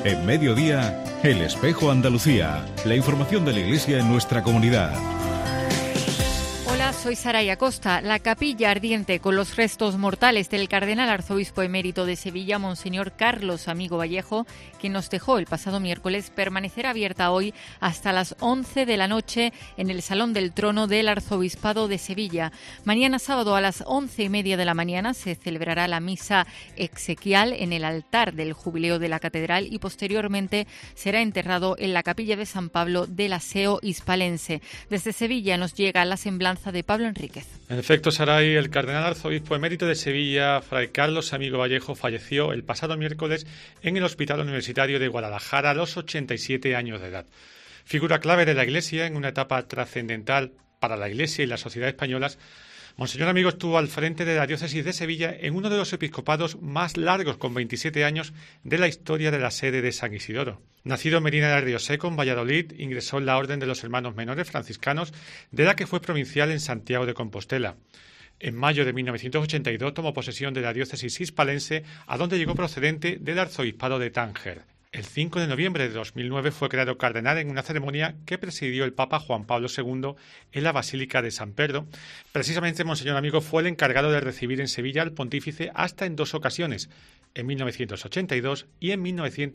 En Mediodía, El Espejo Andalucía. La información de la Iglesia en nuestra comunidad. Hola, soy Saraya Costa. La capilla ardiente con los restos mortales del cardenal arzobispo emérito de Sevilla, Monseñor Carlos Amigo Vallejo, quien nos dejó el pasado miércoles, permanecerá abierta hoy hasta las 11 de la noche en el Salón del Trono del Arzobispado de Sevilla. Mañana sábado a las 11:30 de la mañana se celebrará la misa exequial en el altar del jubileo de la catedral y posteriormente será enterrado en la capilla de San Pablo del Aseo Hispalense. Desde Sevilla nos llega la semblanza de Pablo Enríquez. En efecto, Saray, el cardenal arzobispo emérito de Sevilla, Fray Carlos Amigo Vallejo, falleció el pasado miércoles en el Hospital Universitario de Guadalajara a los 87 años de edad. Figura clave de la Iglesia en una etapa trascendental para la Iglesia y la sociedad españolas, Monseñor Amigo estuvo al frente de la diócesis de Sevilla en uno de los episcopados más largos, con 27 años, de la historia de la sede de San Isidoro. Nacido en Medina del Rioseco, en Valladolid, ingresó en la Orden de los Hermanos Menores Franciscanos, de la que fue provincial en Santiago de Compostela. En mayo de 1982 tomó posesión de la diócesis hispalense, a donde llegó procedente del arzobispado de Tánger. El 5 de noviembre de 2009 fue creado cardenal en una ceremonia que presidió el Papa Juan Pablo II en la Basílica de San Pedro. Precisamente, Monseñor Amigo fue el encargado de recibir en Sevilla al pontífice hasta en 2 ocasiones, en 1982 y en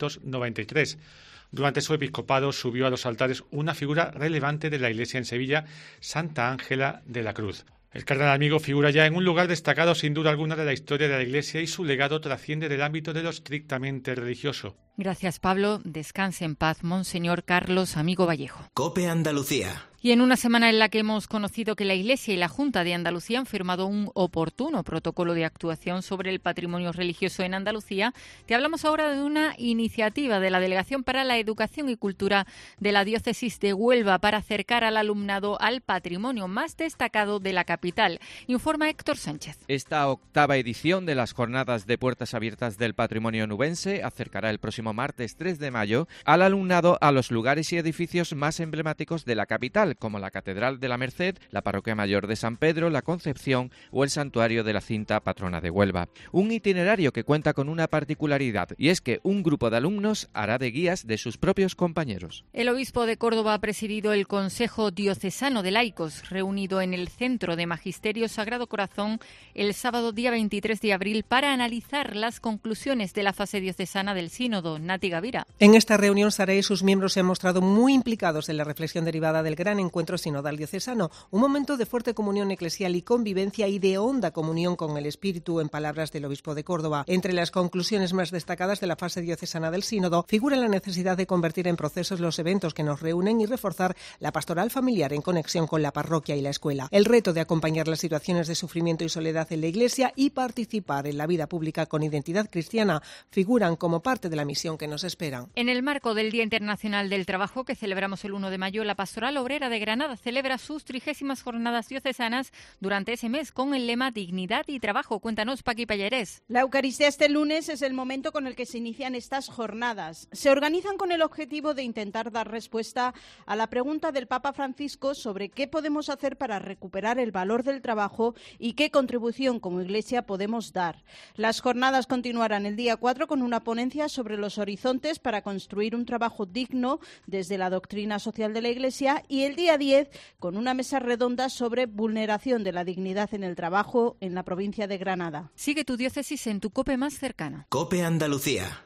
1993. Durante su episcopado subió a los altares una figura relevante de la Iglesia en Sevilla, Santa Ángela de la Cruz. El cardenal Amigo figura ya en un lugar destacado sin duda alguna de la historia de la Iglesia y su legado trasciende del ámbito de lo estrictamente religioso. Gracias, Pablo. Descanse en paz, Monseñor Carlos Amigo Vallejo. COPE Andalucía. Y en una semana en la que hemos conocido que la Iglesia y la Junta de Andalucía han firmado un oportuno protocolo de actuación sobre el patrimonio religioso en Andalucía, te hablamos ahora de una iniciativa de la Delegación para la Educación y Cultura de la Diócesis de Huelva para acercar al alumnado al patrimonio más destacado de la capital. Informa Héctor Sánchez. Esta 8ª edición de las Jornadas de Puertas Abiertas del Patrimonio Nubense acercará el próximo martes 3 de mayo al alumnado a los lugares y edificios más emblemáticos de la capital, como la Catedral de la Merced, la Parroquia Mayor de San Pedro, la Concepción o el Santuario de la Cinta, patrona de Huelva. Un itinerario que cuenta con una particularidad, y es que un grupo de alumnos hará de guías de sus propios compañeros. El obispo de Córdoba ha presidido el Consejo Diocesano de Laicos, reunido en el Centro de Magisterio Sagrado Corazón el sábado día 23 de abril para analizar las conclusiones de la fase diocesana del Sínodo. Nati Gavira. En esta reunión, Sara y sus miembros se han mostrado muy implicados en la reflexión derivada del gran encuentro sinodal diocesano, un momento de fuerte comunión eclesial y convivencia y de honda comunión con el Espíritu, en palabras del obispo de Córdoba. Entre las conclusiones más destacadas de la fase diocesana del sínodo figura la necesidad de convertir en procesos los eventos que nos reúnen y reforzar la pastoral familiar en conexión con la parroquia y la escuela. El reto de acompañar las situaciones de sufrimiento y soledad en la Iglesia y participar en la vida pública con identidad cristiana figuran como parte de la misión que nos esperan. En el marco del Día Internacional del Trabajo, que celebramos el 1 de mayo, la Pastoral Obrera de Granada celebra sus 30º jornadas diocesanas durante ese mes con el lema Dignidad y Trabajo. Cuéntanos, Paqui Pallarés. La Eucaristía este lunes es el momento con el que se inician estas jornadas. Se organizan con el objetivo de intentar dar respuesta a la pregunta del Papa Francisco sobre qué podemos hacer para recuperar el valor del trabajo y qué contribución como Iglesia podemos dar. Las jornadas continuarán el día 4 con una ponencia sobre los horizontes para construir un trabajo digno desde la doctrina social de la Iglesia y el día 10 con una mesa redonda sobre vulneración de la dignidad en el trabajo en la provincia de Granada. Sigue tu diócesis en tu COPE más cercana. COPE Andalucía.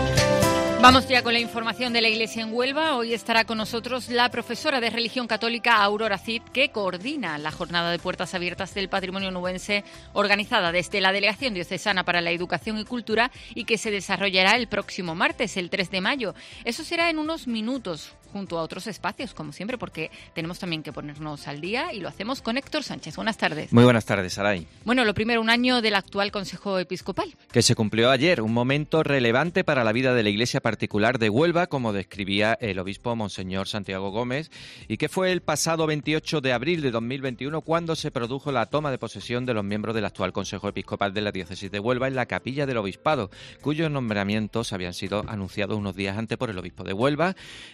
Vamos ya con la información de la Iglesia en Huelva. Hoy estará con nosotros la profesora de Religión Católica Aurora Cid, que coordina la jornada de puertas abiertas del patrimonio nubense organizada desde la Delegación Diocesana para la Educación y Cultura y que se desarrollará el próximo martes, el 3 de mayo. Eso será en unos minutos, junto a otros espacios, como siempre, porque tenemos también que ponernos al día y lo hacemos con Héctor Sánchez. Buenas tardes. Muy buenas tardes, Saray. Bueno, lo primero, un año del actual Consejo Episcopal. Que se cumplió ayer, un momento relevante para la vida de la Iglesia particular de Huelva, como describía el obispo Monseñor Santiago Gómez, y que fue el pasado 28 de abril de 2021 cuando se produjo la toma de posesión de los miembros del actual Consejo Episcopal de la Diócesis de Huelva en la capilla del Obispado, cuyos nombramientos habían sido anunciados unos días antes por el obispo de Huelva, el 14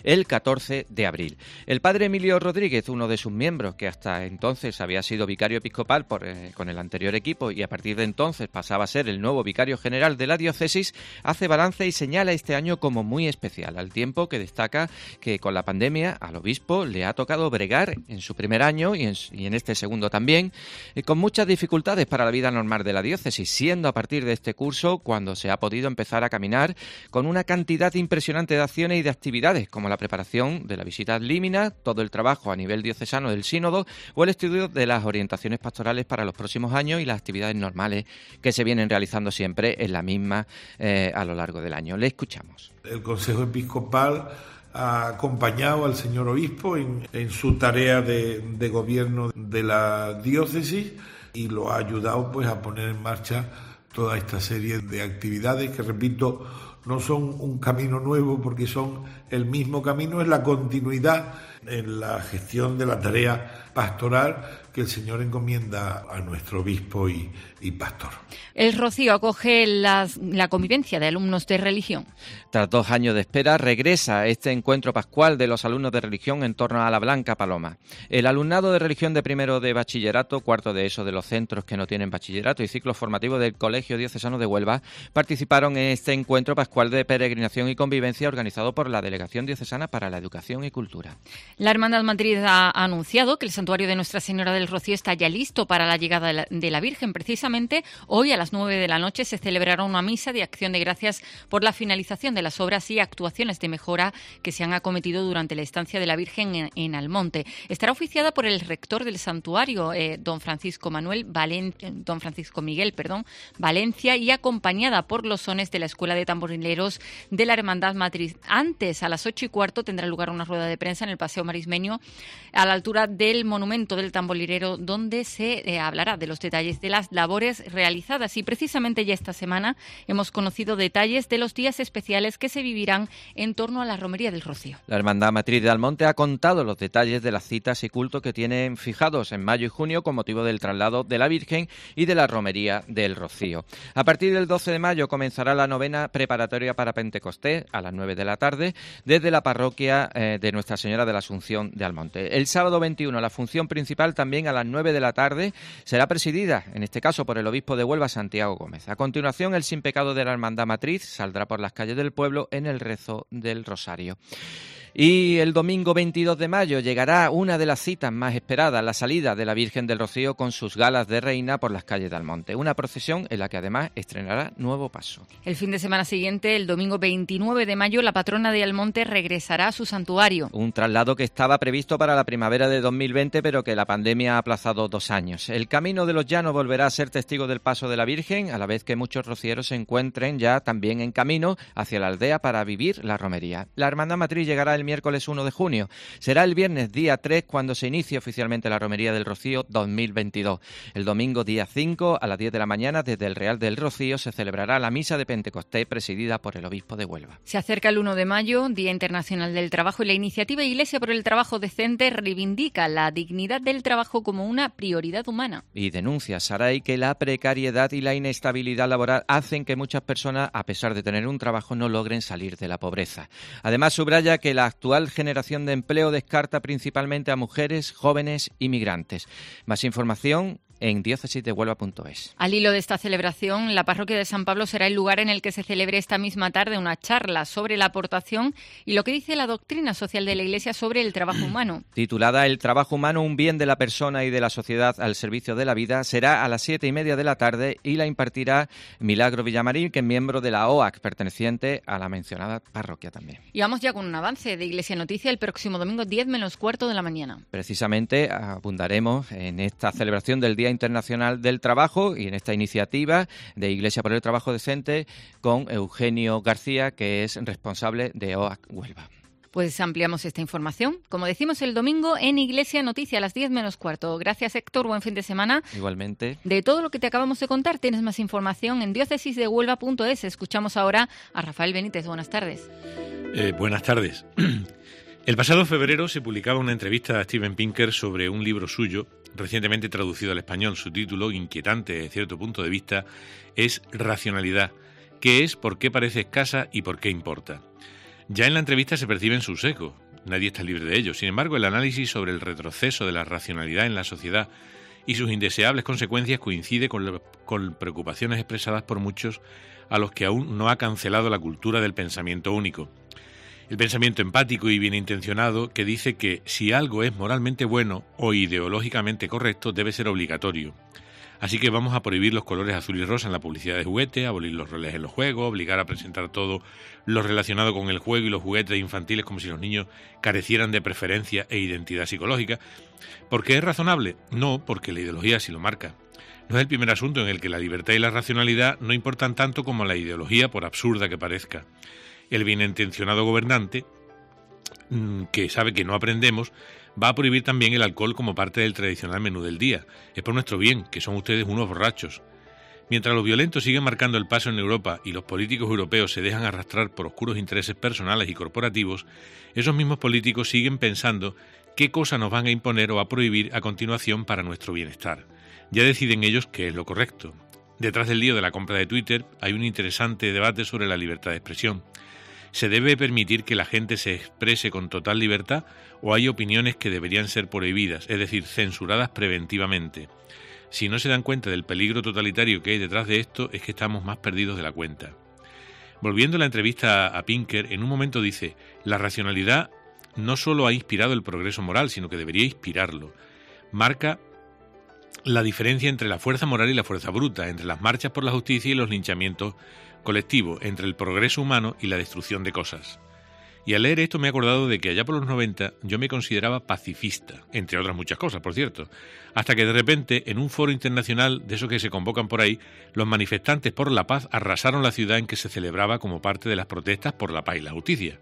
14 de abril. El padre Emilio Rodríguez, uno de sus miembros, que hasta entonces había sido vicario episcopal con el anterior equipo y a partir de entonces pasaba a ser el nuevo vicario general de la diócesis, hace balance y señala este año como muy especial, al tiempo que destaca que con la pandemia al obispo le ha tocado bregar en su primer año y en este segundo también, con muchas dificultades para la vida normal de la diócesis, siendo a partir de este curso cuando se ha podido empezar a caminar con una cantidad impresionante de acciones y de actividades, como la preparación de la visita ad limina, todo el trabajo a nivel diocesano del sínodo o el estudio de las orientaciones pastorales para los próximos años y las actividades normales que se vienen realizando siempre en la misma a lo largo del año. Le escuchamos. El Consejo Episcopal ha acompañado al señor obispo en su tarea de gobierno de la diócesis y lo ha ayudado pues a poner en marcha toda esta serie de actividades que, repito, no son un camino nuevo porque son el mismo camino, es la continuidad en la gestión de la tarea pastoral que el Señor encomienda a nuestro obispo y pastor. El Rocío acoge la convivencia de alumnos de religión. Tras 2 años de espera, regresa este encuentro pascual de los alumnos de religión en torno a la Blanca Paloma. El alumnado de religión de primero de bachillerato, cuarto de ESO de los centros que no tienen bachillerato y ciclos formativos del Colegio Diocesano de Huelva participaron en este encuentro pascual de peregrinación y convivencia organizado por la Delegación Diocesana para la Educación y Cultura. La Hermandad Madrid ha anunciado que el santuario de Nuestra Señora del Rocío está ya listo para la llegada de la Virgen. Precisamente hoy a las 9 de la noche se celebrará una misa de acción de gracias por la finalización de las obras y actuaciones de mejora que se han acometido durante la estancia de la Virgen en Almonte. Estará oficiada por el rector del santuario, don Francisco Miguel Valencia, y acompañada por los sones de la Escuela de Tamborileros de la Hermandad Madrid. Antes, a las 8:15, tendrá lugar una rueda de prensa en el Paseo Marismeño, a la altura del monumento del tamborilero, donde se hablará de los detalles de las labores realizadas. Y precisamente ya esta semana hemos conocido detalles de los días especiales que se vivirán en torno a la Romería del Rocío. La Hermandad Matriz de Almonte ha contado los detalles de las citas y cultos que tienen fijados en mayo y junio con motivo del traslado de la Virgen y de la Romería del Rocío. A partir del 12 de mayo comenzará la novena preparatoria para Pentecostés a las 9 de la tarde desde la parroquia de Nuestra Señora de la Asunción de Almonte. El sábado 21 la función principal también a las 9 de la tarde será presidida, en este caso por el obispo de Huelva, Santiago Gómez. A continuación, el Sin Pecado de la Hermandad Matriz saldrá por las calles del pueblo en el rezo del Rosario. Y el domingo 22 de mayo llegará una de las citas más esperadas, la salida de la Virgen del Rocío con sus galas de reina por las calles de Almonte. Una procesión en la que además estrenará nuevo paso. El fin de semana siguiente, el domingo 29 de mayo, la patrona de Almonte regresará a su santuario. Un traslado que estaba previsto para la primavera de 2020, pero que la pandemia ha aplazado 2 años. El Camino de los Llanos volverá a ser testigo del paso de la Virgen, a la vez que muchos rocieros se encuentren ya también en camino hacia la aldea para vivir la romería. La Hermandad Matriz llegará el miércoles 1 de junio. Será el viernes día 3 cuando se inicie oficialmente la Romería del Rocío 2022. El domingo día 5 a las 10 de la mañana desde el Real del Rocío se celebrará la misa de Pentecostés presidida por el obispo de Huelva. Se acerca el 1 de mayo, Día Internacional del Trabajo, y la iniciativa Iglesia por el Trabajo Decente reivindica la dignidad del trabajo como una prioridad humana. Y denuncia Saray que la precariedad y la inestabilidad laboral hacen que muchas personas, a pesar de tener un trabajo, no logren salir de la pobreza. Además, subraya que la actual generación de empleo descarta principalmente a mujeres, jóvenes y migrantes. Más información en diócesisdehuelva.es. Al hilo de esta celebración, la parroquia de San Pablo será el lugar en el que se celebre esta misma tarde una charla sobre la aportación y lo que dice la doctrina social de la Iglesia sobre el trabajo humano. Titulada El trabajo humano, un bien de la persona y de la sociedad al servicio de la vida, será a las 7:30 de la tarde y la impartirá Milagro Villamarín, que es miembro de la OAC, perteneciente a la mencionada parroquia también. Y vamos ya con un avance de Iglesia Noticia el próximo domingo 10:15 de la mañana. Precisamente abundaremos en esta celebración del Día Internacional del Trabajo y en esta iniciativa de Iglesia por el Trabajo Decente con Eugenio García, que es responsable de OAC Huelva. Pues ampliamos esta información, como decimos, el domingo en Iglesia Noticia a las 10:15. Gracias, Héctor, buen fin de semana. Igualmente. De todo lo que te acabamos de contar, tienes más información en diócesisdehuelva.es. Escuchamos ahora a Rafael Benítez. Buenas tardes. Buenas tardes. El pasado febrero se publicaba una entrevista a Steven Pinker sobre un libro suyo, recientemente traducido al español. Su título, inquietante desde cierto punto de vista, es Racionalidad. ¿Qué es, por qué parece escasa y por qué importa? Ya en la entrevista se perciben sus ecos. nadie está libre de ello. Sin embargo, el análisis sobre el retroceso de la racionalidad en la sociedad y sus indeseables consecuencias coincide con preocupaciones expresadas por muchos a los que aún no ha cancelado la cultura del pensamiento único. El pensamiento empático y bien intencionado que dice que si algo es moralmente bueno o ideológicamente correcto debe ser obligatorio. Así que vamos a prohibir los colores azul y rosa en la publicidad de juguetes, abolir los roles en los juegos, obligar a presentar todo lo relacionado con el juego y los juguetes infantiles como si los niños carecieran de preferencia e identidad psicológica. ¿Por qué es razonable? No, porque la ideología así lo marca. No es el primer asunto en el que la libertad y la racionalidad no importan tanto como la ideología, por absurda que parezca. El bienintencionado gobernante, que sabe que no aprendemos, va a prohibir también el alcohol como parte del tradicional menú del día. Es por nuestro bien, que son ustedes unos borrachos. Mientras los violentos siguen marcando el paso en Europa y los políticos europeos se dejan arrastrar por oscuros intereses personales y corporativos, esos mismos políticos siguen pensando qué cosa nos van a imponer o a prohibir a continuación para nuestro bienestar. Ya deciden ellos qué es lo correcto. Detrás del lío de la compra de Twitter hay un interesante debate sobre la libertad de expresión. ¿Se debe permitir que la gente se exprese con total libertad o hay opiniones que deberían ser prohibidas, es decir, censuradas preventivamente? Si no se dan cuenta del peligro totalitario que hay detrás de esto, es que estamos más perdidos de la cuenta. Volviendo a la entrevista a Pinker, en un momento dice: la racionalidad no solo ha inspirado el progreso moral, sino que debería inspirarlo. Marca la diferencia entre la fuerza moral y la fuerza bruta, entre las marchas por la justicia y los linchamientos colectivos, entre el progreso humano y la destrucción de cosas. Y al leer esto me he acordado de que allá por los 90 yo me consideraba pacifista, entre otras muchas cosas, por cierto, hasta que de repente, en un foro internacional de esos que se convocan por ahí, los manifestantes por la paz arrasaron la ciudad en que se celebraba como parte de las protestas por la paz y la justicia,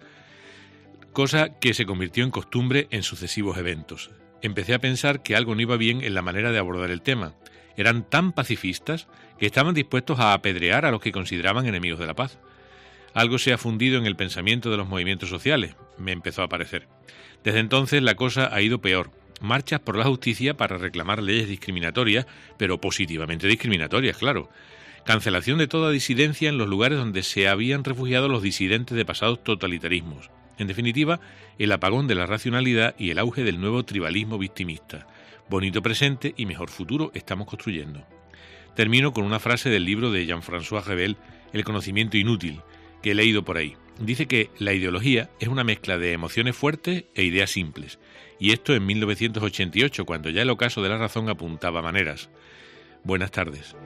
cosa que se convirtió en costumbre en sucesivos eventos. Empecé a pensar que algo no iba bien en la manera de abordar el tema. Eran tan pacifistas que estaban dispuestos a apedrear a los que consideraban enemigos de la paz. Algo se ha fundido en el pensamiento de los movimientos sociales, me empezó a parecer. Desde entonces la cosa ha ido peor. Marchas por la justicia para reclamar leyes discriminatorias, pero positivamente discriminatorias, claro. Cancelación de toda disidencia en los lugares donde se habían refugiado los disidentes de pasados totalitarismos. En definitiva, el apagón de la racionalidad y el auge del nuevo tribalismo victimista. Bonito presente y mejor futuro estamos construyendo. Termino con una frase del libro de Jean-François Revel, El conocimiento inútil, que he leído por ahí. Dice que la ideología es una mezcla de emociones fuertes e ideas simples. Y esto en 1988, cuando ya el ocaso de la razón apuntaba maneras. Buenas tardes.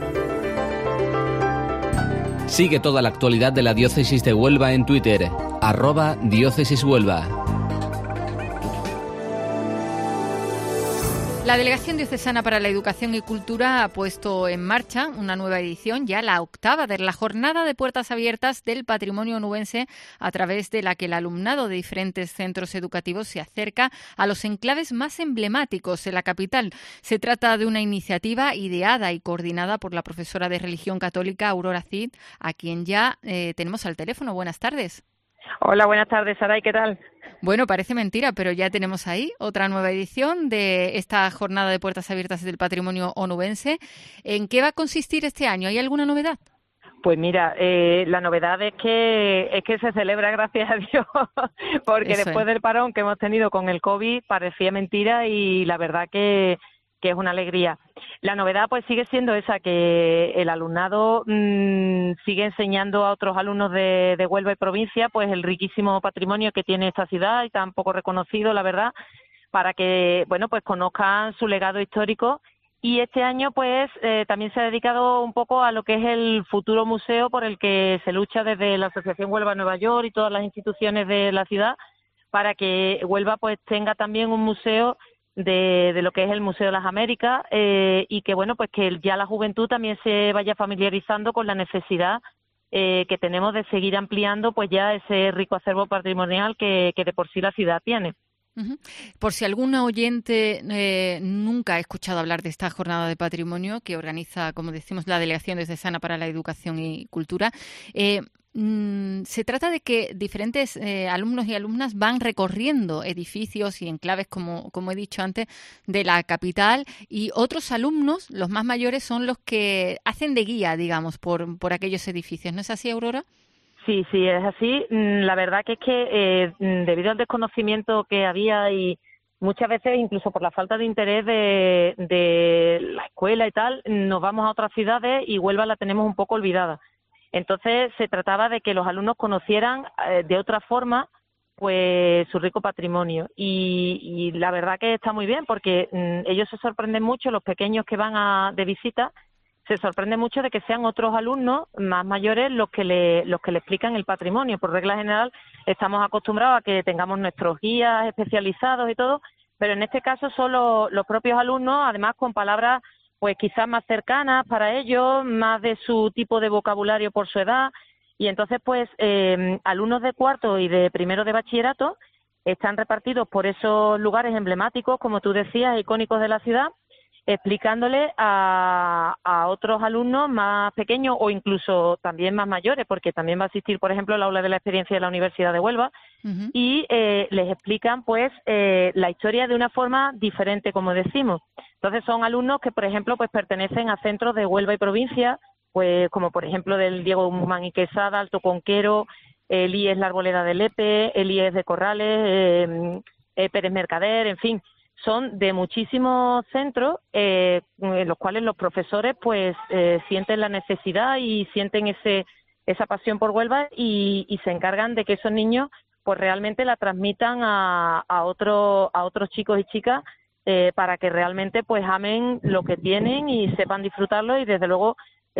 Sigue toda la actualidad de la Diócesis de Huelva en Twitter, @diócesishuelva. La Delegación Diocesana para la Educación y Cultura ha puesto en marcha una nueva edición, ya la octava, de la Jornada de Puertas Abiertas del Patrimonio Onubense, a través de la que el alumnado de diferentes centros educativos se acerca a los enclaves más emblemáticos en la capital. Se trata de una iniciativa ideada y coordinada por la profesora de Religión Católica Aurora Cid, a quien ya tenemos al teléfono. Buenas tardes. Hola, buenas tardes, Saray, ¿qué tal? Bueno, parece mentira, pero ya tenemos ahí otra nueva edición de esta Jornada de Puertas Abiertas del Patrimonio Onubense. ¿En qué va a consistir este año? ¿Hay alguna novedad? Pues mira, la novedad es que se celebra, gracias a Dios, porque Eso después del parón que hemos tenido con el COVID parecía mentira y la verdad que es una alegría. La novedad pues sigue siendo esa, que el alumnado sigue enseñando a otros alumnos de Huelva y provincia pues el riquísimo patrimonio que tiene esta ciudad y tan poco reconocido, la verdad, para que bueno pues conozcan su legado histórico. Y este año pues también se ha dedicado un poco a lo que es el futuro museo por el que se lucha desde la Asociación Huelva Nueva York y todas las instituciones de la ciudad, para que Huelva pues tenga también un museo de lo que es el Museo de las Américas y que bueno pues que ya la juventud también se vaya familiarizando con la necesidad que tenemos de seguir ampliando pues ya ese rico acervo patrimonial que de por sí la ciudad tiene. Uh-huh. Por si algún oyente nunca ha escuchado hablar de esta jornada de patrimonio que organiza, como decimos, la Delegación Diocesana para la Educación y Cultura, se trata de que diferentes alumnos y alumnas van recorriendo edificios y enclaves, como he dicho antes, de la capital, y otros alumnos, los más mayores, son los que hacen de guía, digamos, por aquellos edificios. ¿No es así, Aurora? Sí, es así. La verdad que es que debido al desconocimiento que había y muchas veces incluso por la falta de interés de la escuela y tal, nos vamos a otras ciudades y Huelva la tenemos un poco olvidada. Entonces se trataba de que los alumnos conocieran de otra forma pues su rico patrimonio y la verdad que está muy bien porque ellos se sorprenden mucho, los pequeños que van de visita se sorprende mucho de que sean otros alumnos más mayores los que le explican el patrimonio. Por regla general estamos acostumbrados a que tengamos nuestros guías especializados y todo, pero en este caso son los propios alumnos, además con palabras pues quizás más cercanas para ellos, más de su tipo de vocabulario por su edad, y entonces pues alumnos de cuarto y de primero de bachillerato están repartidos por esos lugares emblemáticos, como tú decías, icónicos de la ciudad, explicándole a otros alumnos más pequeños o incluso también más mayores, porque también va a asistir, por ejemplo, el aula de la experiencia de la Universidad de Huelva, y les explican pues la historia de una forma diferente, como decimos. Entonces son alumnos que, por ejemplo, pues pertenecen a centros de Huelva y provincia, pues como por ejemplo del Diego Guzmán y Quesada, Alto Conquero, el IES La Arboleda de Lepe, el IES de Corrales, Pérez Mercader, en fin. Son de muchísimos centros en los cuales los profesores pues sienten la necesidad y sienten esa pasión por Huelva y se encargan de que esos niños pues realmente la transmitan a otros chicos y chicas para que realmente pues amen lo que tienen y sepan disfrutarlo y desde luego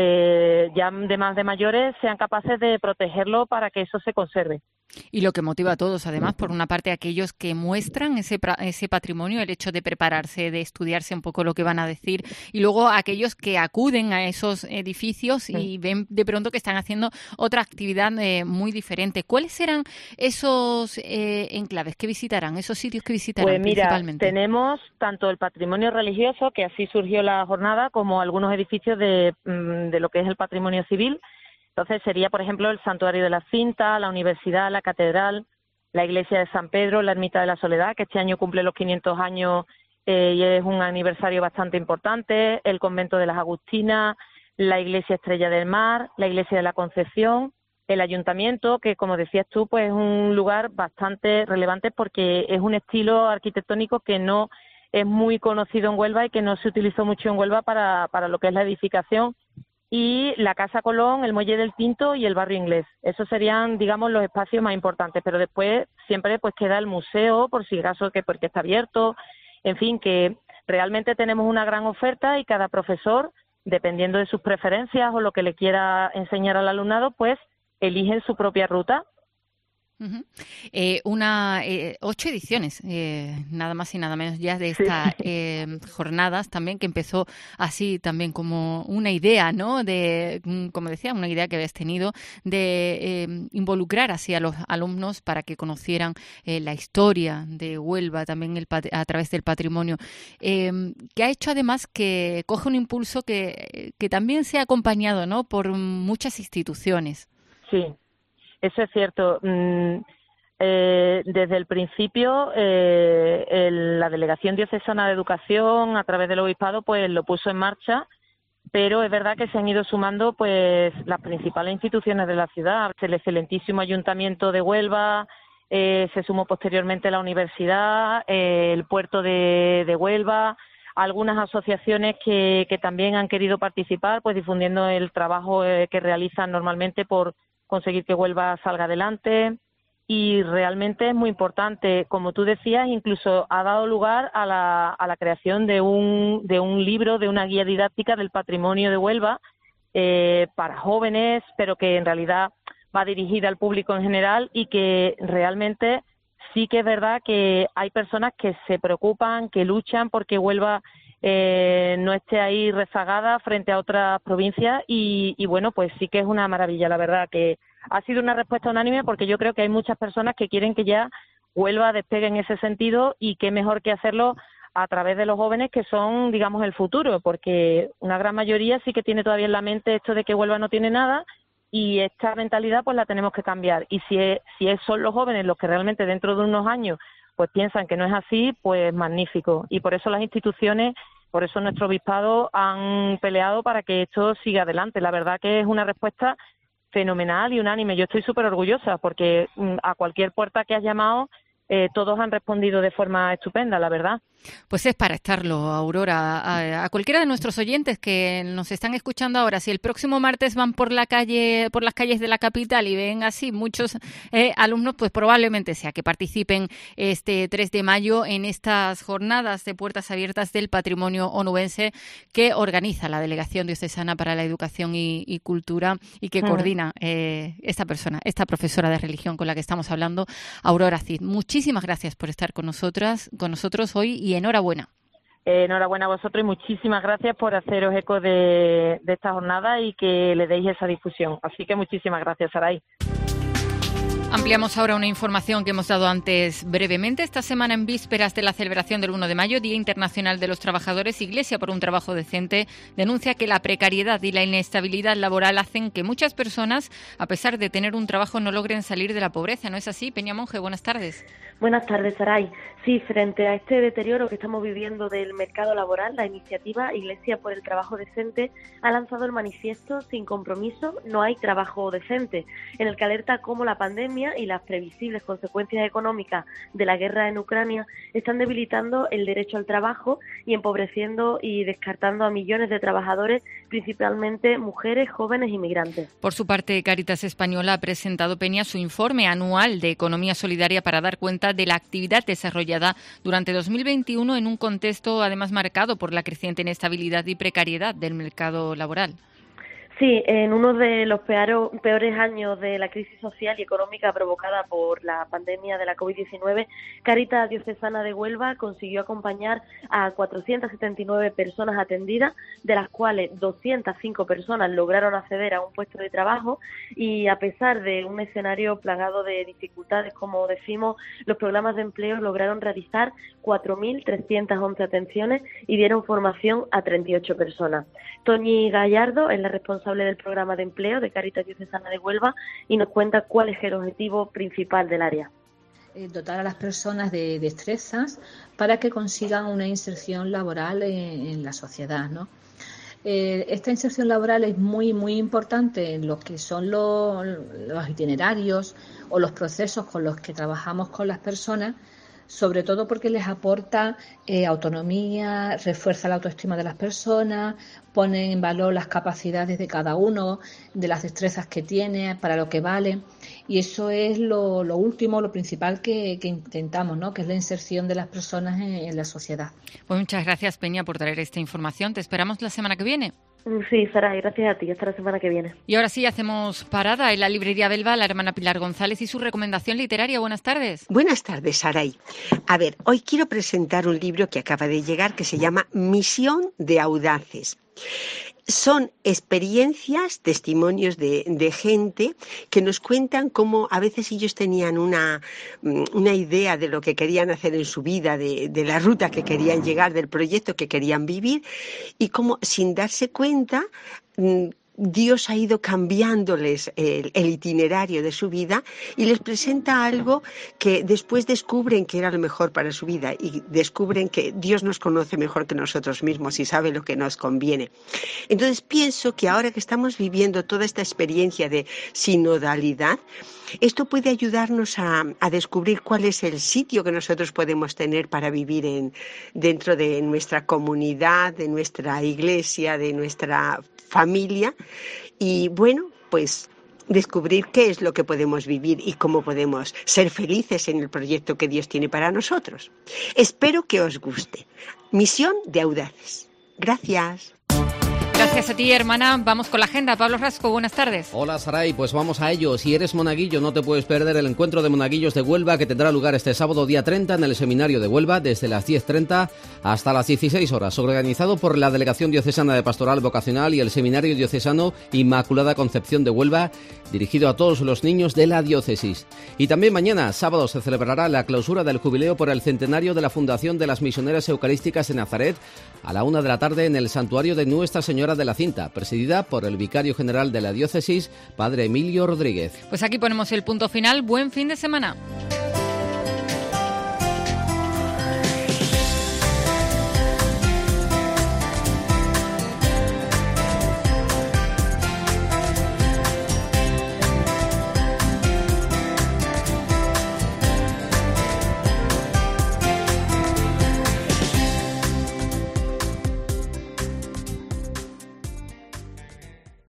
ya de más de mayores sean capaces de protegerlo para que eso se conserve. Y lo que motiva a todos, además, por una parte, aquellos que muestran ese patrimonio, el hecho de prepararse, de estudiarse un poco lo que van a decir, y luego aquellos que acuden a esos edificios y ven de pronto que están haciendo otra actividad muy diferente. ¿Cuáles serán esos enclaves que visitarán, esos sitios que visitarán pues mira, principalmente? Tenemos tanto el patrimonio religioso, que así surgió la jornada, como algunos edificios de lo que es el patrimonio civil. Entonces sería, por ejemplo, el Santuario de la Cinta, la Universidad, la Catedral, la Iglesia de San Pedro, la Ermita de la Soledad, que este año cumple los 500 años y es un aniversario bastante importante, el Convento de las Agustinas, la Iglesia Estrella del Mar, la Iglesia de la Concepción, el Ayuntamiento, que como decías tú, pues es un lugar bastante relevante porque es un estilo arquitectónico que no es muy conocido en Huelva y que no se utilizó mucho en Huelva para lo que es la edificación. Y la Casa Colón, el Muelle del Tinto y el Barrio Inglés. Esos serían, digamos, los espacios más importantes, pero después siempre pues queda el museo, por si acaso que porque está abierto, en fin, que realmente tenemos una gran oferta y cada profesor, dependiendo de sus preferencias o lo que le quiera enseñar al alumnado, pues eligen su propia ruta. 8 ediciones, nada más y nada menos ya de estas jornadas también, que empezó así también como una idea, ¿no? De, como decía, una idea que habías tenido de involucrar así a los alumnos para que conocieran la historia de Huelva, también a través del patrimonio, que ha hecho además que coge un impulso que también se ha acompañado, ¿no? Por muchas instituciones. Sí. Eso es cierto. Desde el principio, la Delegación Diocesana de Educación, a través del Obispado, pues lo puso en marcha, pero es verdad que se han ido sumando pues las principales instituciones de la ciudad. El excelentísimo Ayuntamiento de Huelva, se sumó posteriormente la Universidad, el Puerto de Huelva, algunas asociaciones que también han querido participar, pues difundiendo el trabajo que realizan normalmente por conseguir que Huelva salga adelante, y realmente es muy importante. Como tú decías, incluso ha dado lugar a la creación de un libro, de una guía didáctica del patrimonio de Huelva para jóvenes, pero que en realidad va dirigida al público en general y que realmente sí que es verdad que hay personas que se preocupan, que luchan porque Huelva no esté ahí rezagada frente a otras provincias y bueno, pues sí que es una maravilla, la verdad, que ha sido una respuesta unánime porque yo creo que hay muchas personas que quieren que ya Huelva despegue en ese sentido y qué mejor que hacerlo a través de los jóvenes que son, digamos, el futuro, porque una gran mayoría sí que tiene todavía en la mente esto de que Huelva no tiene nada y esta mentalidad pues la tenemos que cambiar y si son los jóvenes los que realmente dentro de unos años pues piensan que no es así, pues magnífico. Y por eso las instituciones, por eso nuestro obispado han peleado para que esto siga adelante. La verdad que es una respuesta fenomenal y unánime. Yo estoy súper orgullosa porque a cualquier puerta que has llamado, todos han respondido de forma estupenda, la verdad. Pues es para estarlo, Aurora. A cualquiera de nuestros oyentes que nos están escuchando ahora, si el próximo martes van por las calles de la capital y ven así muchos alumnos, pues probablemente sea que participen este 3 de mayo en estas jornadas de puertas abiertas del patrimonio onubense que organiza la Delegación Diocesana para la Educación y Cultura y que coordina esta profesora de religión con la que estamos hablando, Aurora Cid. Muchísimas gracias por estar con nosotros hoy y enhorabuena. Enhorabuena a vosotros y muchísimas gracias por haceros eco de esta jornada y que le deis esa difusión. Así que muchísimas gracias, Saray. Ampliamos ahora una información que hemos dado antes brevemente. Esta semana, en vísperas de la celebración del 1 de mayo, Día Internacional de los Trabajadores, Iglesia por un Trabajo Decente denuncia que la precariedad y la inestabilidad laboral hacen que muchas personas, a pesar de tener un trabajo, no logren salir de la pobreza. ¿No es así? Peña Monge, buenas tardes. Buenas tardes, Saray. Sí, frente a este deterioro que estamos viviendo del mercado laboral, la iniciativa Iglesia por el Trabajo Decente ha lanzado el manifiesto Sin compromiso no hay trabajo decente, en el que alerta cómo la pandemia y las previsibles consecuencias económicas de la guerra en Ucrania están debilitando el derecho al trabajo y empobreciendo y descartando a millones de trabajadores, principalmente mujeres, jóvenes y migrantes. Por su parte, Cáritas Española ha presentado, Peña, su informe anual de economía solidaria para dar cuenta de la actividad desarrollada durante 2021 en un contexto además marcado por la creciente inestabilidad y precariedad del mercado laboral. Sí, en uno de los peores años de la crisis social y económica provocada por la pandemia de la COVID-19, Cáritas Diocesana de Huelva consiguió acompañar a 479 personas atendidas, de las cuales 205 personas lograron acceder a un puesto de trabajo y a pesar de un escenario plagado de dificultades, como decimos, los programas de empleo lograron realizar 4.311 atenciones y dieron formación a 38 personas. Toñi Gallardo es la responsable del programa de empleo de Cáritas Diocesana de Huelva y nos cuenta cuál es el objetivo principal del área. Dotar a las personas de destrezas para que consigan una inserción laboral en la sociedad, ¿no? Esta inserción laboral es muy importante en lo que son los itinerarios o los procesos con los que trabajamos con las personas, sobre todo porque les aporta autonomía, refuerza la autoestima de las personas, pone en valor las capacidades de cada uno, de las destrezas que tiene, para lo que vale, y eso es lo último, lo principal que intentamos, ¿no? Que es la inserción de las personas en la sociedad. Pues muchas gracias, Peña, por traer esta información. Te esperamos la semana que viene. Sí, Sara, gracias a ti. Hasta la semana que viene. Y ahora sí, hacemos parada en la librería Belva, la hermana Pilar González y su recomendación literaria. Buenas tardes. Buenas tardes, Saray. A ver, hoy quiero presentar un libro que acaba de llegar que se llama Misión de Audaces. Son experiencias, testimonios de gente que nos cuentan cómo a veces ellos tenían una idea de lo que querían hacer en su vida, de la ruta que querían llegar, del proyecto que querían vivir, y cómo sin darse cuenta Dios ha ido cambiándoles el itinerario de su vida y les presenta algo que después descubren que era lo mejor para su vida y descubren que Dios nos conoce mejor que nosotros mismos y sabe lo que nos conviene. Entonces pienso que ahora que estamos viviendo toda esta experiencia de sinodalidad, esto puede ayudarnos a descubrir cuál es el sitio que nosotros podemos tener para vivir dentro de nuestra comunidad, de nuestra iglesia, de nuestra familia y bueno, pues descubrir qué es lo que podemos vivir y cómo podemos ser felices en el proyecto que Dios tiene para nosotros. Espero que os guste. Misión de Audaces. Gracias. Gracias a ti, hermana. Vamos con la agenda. Pablo Rasco, buenas tardes. Hola, Saray, pues vamos a ello. Si eres monaguillo, no te puedes perder el encuentro de monaguillos de Huelva que tendrá lugar este sábado día 30 en el Seminario de Huelva desde las 10:30 hasta las 16 horas, organizado por la Delegación Diocesana de Pastoral Vocacional y el Seminario Diocesano Inmaculada Concepción de Huelva, dirigido a todos los niños de la diócesis. Y también mañana, sábado, se celebrará la clausura del jubileo por el centenario de la Fundación de las Misioneras Eucarísticas de Nazaret a la 1 de la tarde en el Santuario de Nuestra Señora de la Cinta, presidida por el vicario general de la diócesis, padre Emilio Rodríguez. Pues aquí ponemos el punto final. Buen fin de semana.